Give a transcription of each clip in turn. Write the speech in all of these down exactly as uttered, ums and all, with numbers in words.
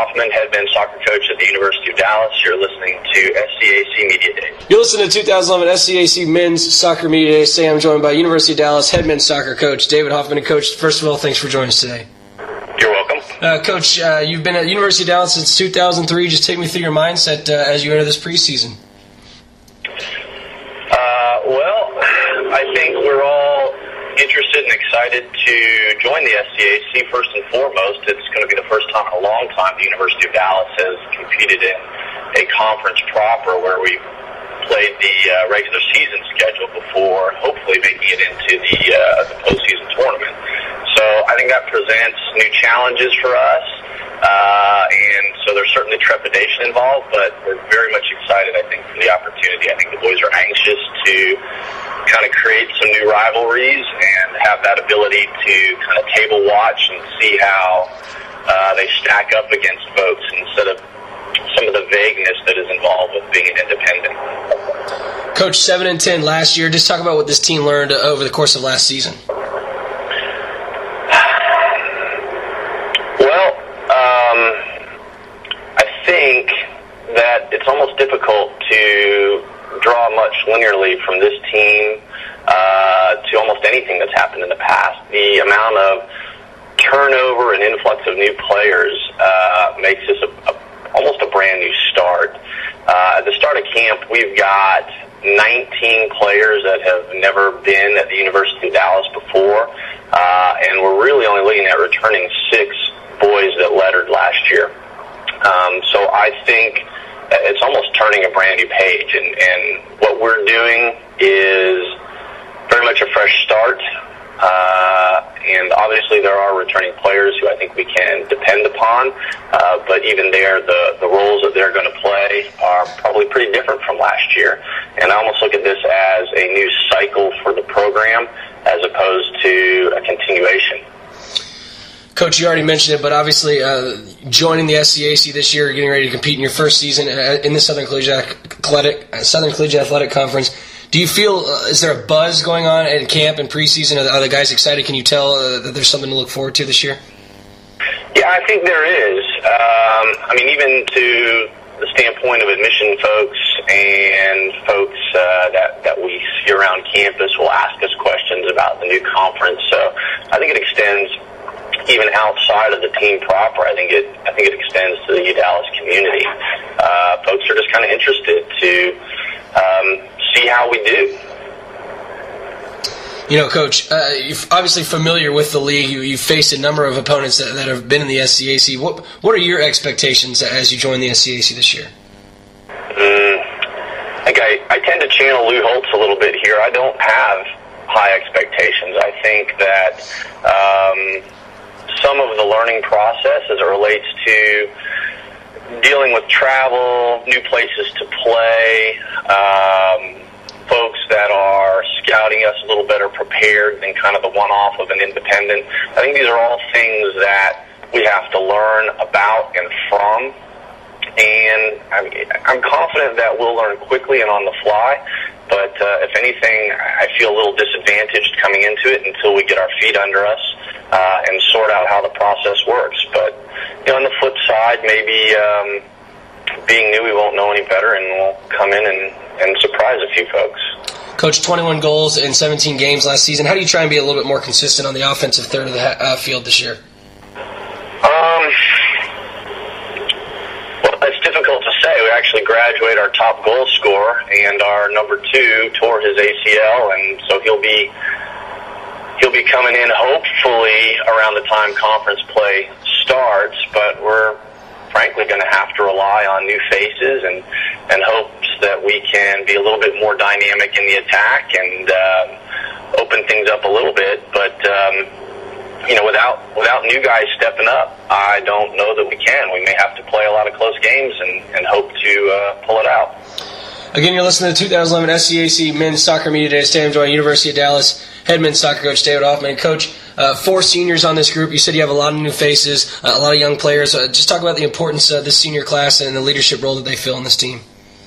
Hoffman, head men's soccer coach at the University of Dallas. You're listening to S C A C Media Days. You're listening to two thousand eleven S C A C Men's Soccer Media Days. Today I'm joined by University of Dallas head men's soccer coach David Hoffman. And Coach, first of all, thanks for joining us today. You're welcome. Uh, Coach, uh, you've been at University of Dallas since two thousand three. Just take me through your mindset uh, as you enter this preseason. Uh, well, I think we're all interested and excited to join the S C A C. First and foremost, it's going to be the first time in a long time the University of Dallas has competed in a conference proper where we played the uh, regular season schedule before hopefully making it into the, uh, the postseason tournament. So I think that presents new challenges for us, uh, and so there's certainly trepidation involved, but we're very much excited, I think, for the opportunity. I think the boys are anxious to kind of create some new rivalries and have that ability to kind of table watch and see how uh, they stack up against folks instead of some of the vagueness that is involved with being an independent. Coach, seven and ten last year. Just talk about what this team learned over the course of last season. Well, um, I think that it's almost difficult to draw much linearly from this team uh, to almost anything that's happened in the past. The amount of turnover and influx of new players uh, makes this a, a, almost a brand new start. Uh, at the start of camp, we've got nineteen players that have never been at the University of Dallas before, uh, and we're really only looking at returning six boys that lettered last year. Um, so I think it's almost turning a brand new page, and, and what we're doing is very much a fresh start. Uh, and obviously there are returning players who I think we can depend upon, uh, but even there, the, the roles that they're going to play are probably pretty different from last year. And I almost look at this as a new cycle for the program as opposed to a continuation. Coach, you already mentioned it, but obviously uh, joining the S C A C this year, getting ready to compete in your first season in the Southern Collegiate Athletic, Southern Collegiate Athletic Conference, do you feel, uh, is there a buzz going on at camp and preseason? Are the, are the guys excited? Can you tell uh, that there's something to look forward to this year? Yeah, I think there is. Um, I mean, even to the standpoint of admission folks and folks uh, that, that we see around campus will ask us questions about the new conference. So I think it extends even outside of the team proper. I think it I think it extends to the U Dallas community. Uh, folks are just kind of interested to um, see how we do. You know, Coach, uh, you're obviously familiar with the league. You, you've faced a number of opponents that, that have been in the S C A C. What what are your expectations as you join the S C A C this year? Mm, I think I, I tend to channel Lou Holtz a little bit here. I don't have high expectations. I think that um, some of the learning process as it relates to dealing with travel, new places to play, um, folks that are scouting us a little better prepared than kind of the one-off of an independent. I think these are all things that we have to learn about and from. And I'm, I'm confident that we'll learn quickly and on the fly. But uh, if anything, I feel a little disadvantaged coming into it until we get our feet under us uh, and sort out how the process works. But you know, on the flip side, maybe um, being new, we won't know any better, and we'll come in and, and surprise a few folks. Coach, twenty-one goals in seventeen games last season. How do you try and be a little bit more consistent on the offensive third of the uh, field this year? Um, well, it's difficult to say. We actually graduate our top goal scorer, and our number two tore his A C L, and so he'll be he'll be coming in hopefully around the time conference play starts. But we're frankly going to have to rely on new faces and and hopes that we can be a little bit more dynamic in the attack and uh, open things up a little bit. But um, you know, without without new guys stepping up, I don't know that we can. We may have to play a lot of close games and, and hope to uh, pull it out. Again, you're listening to two thousand eleven S C A C Men's Soccer Media Day. Today I'm joined University of Dallas head men's soccer coach David Hoffman. Coach, uh, four seniors on this group. You said you have a lot of new faces, uh, a lot of young players. Uh, just talk about the importance of this senior class and the leadership role that they fill in this team.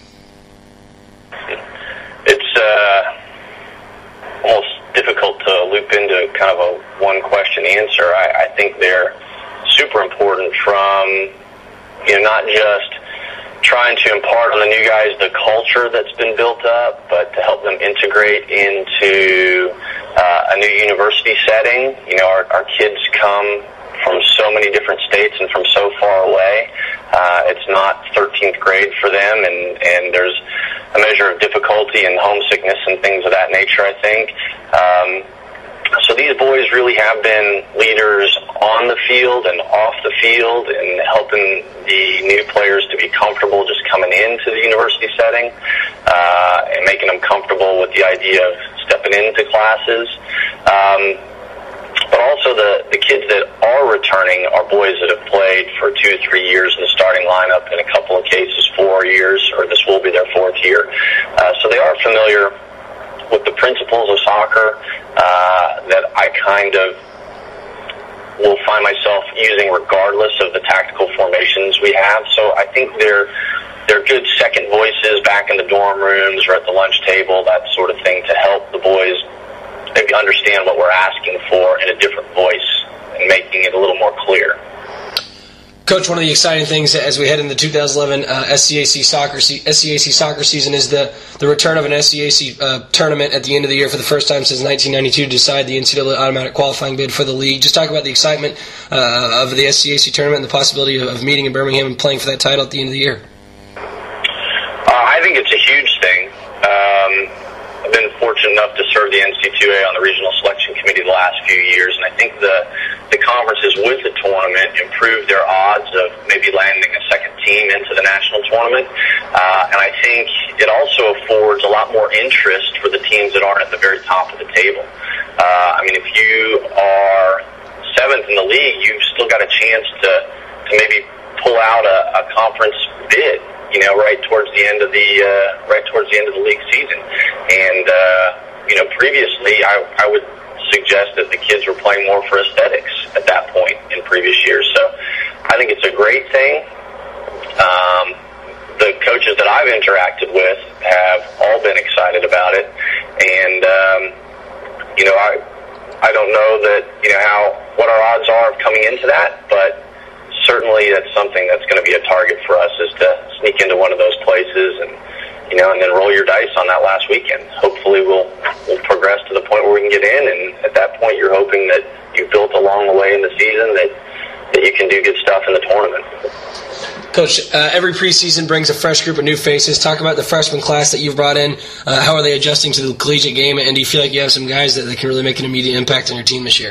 It's uh, almost difficult to loop into kind of a one-question answer. I, I think they're super important from you know, not just trying to impart on the new guys the culture that's been built up, but to help them integrate into uh, a new university setting. You know, our, our kids come from so many different states and from so far away. Uh, it's not thirteenth grade for them, and, and there's a measure of difficulty and homesickness and things of that nature, I think. Um, So these boys really have been leaders on the field and off the field, and helping the new players to be comfortable just coming into the university setting, uh, and making them comfortable with the idea of stepping into classes. Um, but also the, the kids that are returning are boys that have played for two, three years in the starting lineup, in a couple of cases four years, or this will be their fourth year. Uh, so they are familiar with the principles of soccer uh, that I kind of will find myself using regardless of the tactical formations we have. So I think they're they're good second voices back in the dorm rooms or at the lunch table, that sort of thing, to help the boys maybe understand what we're asking for in a different voice and making it a little more clear. Coach, one of the exciting things as we head into the two thousand eleven uh, S C A C soccer se- S C A C soccer season is the, the return of an S C A C uh, tournament at the end of the year for the first time since nineteen ninety-two to decide the N C double A automatic qualifying bid for the league. Just talk about the excitement uh, of the S C A C tournament and the possibility of, of meeting in Birmingham and playing for that title at the end of the year. Uh, I think it's a huge thing. Um, I've been fortunate enough to serve the N C double A on the regional selection committee the last few years, and I think the the conferences with the tournament improved their odds of maybe landing a second team into the national tournament. Uh, and I think it also affords a lot more interest for the teams that aren't at the very top of the table. Uh, I mean, if you are seventh in the league, you've still got a chance to, to maybe pull out a, a conference bid, you know, right towards the end of the uh, right towards the end of the league season. And uh, you know, previously, I, I would suggest that the kids were playing more for aesthetics at that point in previous years. So I think it's a great thing. Um, the coaches that I've interacted with have all been excited about it, and um, you know, I I don't know that you know how what our odds are of coming into that, but certainly that's something that's going to be a target for us, is to sneak into one of those places and, you know, and then roll your dice on that last weekend. Hopefully we'll, we'll progress to the point where we can get in, and at that point you're hoping that you've built along the way in the season that, that you can do good stuff in the tournament. Coach, uh, every preseason brings a fresh group of new faces. Talk about the freshman class that you've brought in. Uh, how are they adjusting to the collegiate game, and do you feel like you have some guys that, that can really make an immediate impact on your team this year?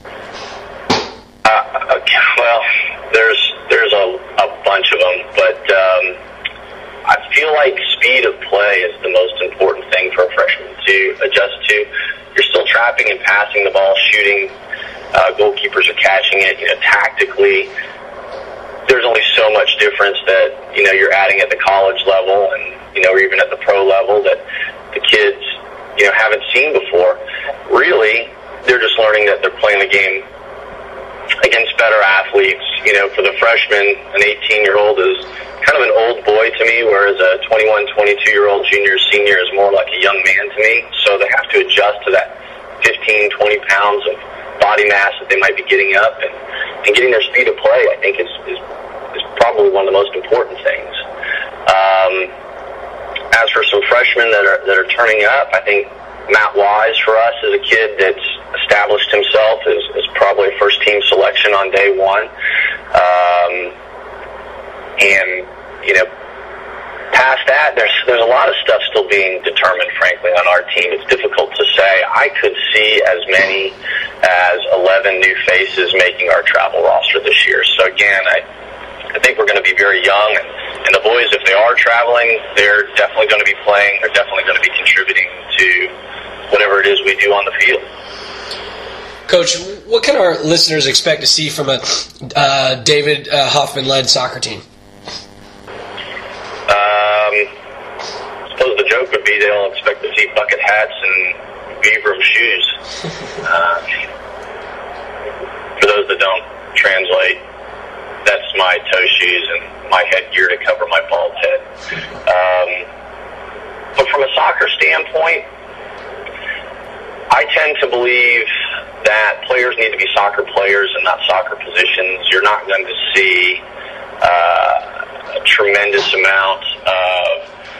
Uh, okay, well, there's there's a, a bunch of them, but um, I feel like speed of play is the most important thing for a freshman to adjust to. You're still trapping and passing the ball, shooting. Uh, goalkeepers are catching it. You know, tactically, there's only so much difference that you know you're adding at the college level, and you know, or even at the pro level, that the kids you know haven't seen before. Really, they're just learning that they're playing the game against better athletes. You know, for the freshman, an eighteen-year-old is kind of an old boy to me, whereas a twenty-one, twenty-two-year-old junior, senior is more like a young man to me. So they have to adjust to that fifteen, twenty pounds of body mass that they might be getting up, and, and getting their speed of play, I think, is, is, is probably one of the most important things. Um, as for some freshmen that are, that are turning up, I think Matt Wise for us is a kid that's established himself as, as probably a first team selection on day one. Um, and, you know, past that, there's there's a lot of stuff still being determined, frankly, on our team. It's difficult to say. I could see as many as eleven new faces making our travel roster this year. So, again, I I think we're going to be very young, and, and the boys, if they are traveling, they're definitely going to be playing. They're definitely going to be contributing to whatever it is we do on the field. Coach, what can our listeners expect to see from a uh, David uh, Hoffman-led soccer team? Um, I suppose the joke would be they'll expect to see bucket hats and Vibram shoes. Uh, for those that don't translate, that's my toe shoes and my headgear to cover my bald head. Um, but from a soccer standpoint, I tend to believe that players need to be soccer players and not soccer positions. You're not going to see uh, tremendous amount of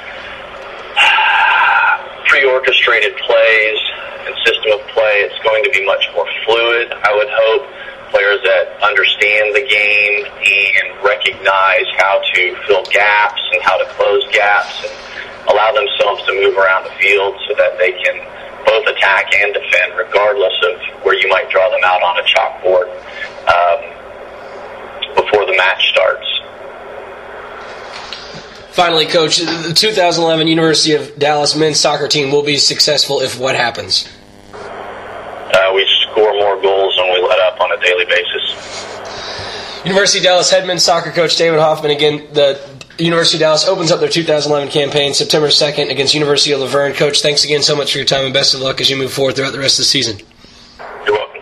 pre-orchestrated plays and system of play. It's going to be much more fluid, I would hope. Players that understand the game and recognize how to fill gaps and how to close gaps and allow themselves to move around the field so that they can both attack and defend regardless of where you might draw them out on a chalkboard um, before the match starts. Finally, Coach, the two thousand eleven University of Dallas men's soccer team will be successful if what happens? Uh, we score more goals than we let up on a daily basis. University of Dallas head men's soccer coach David Hoffman. Again, the University of Dallas opens up their two thousand eleven campaign September second against University of La Verne. Coach, thanks again so much for your time and best of luck as you move forward throughout the rest of the season.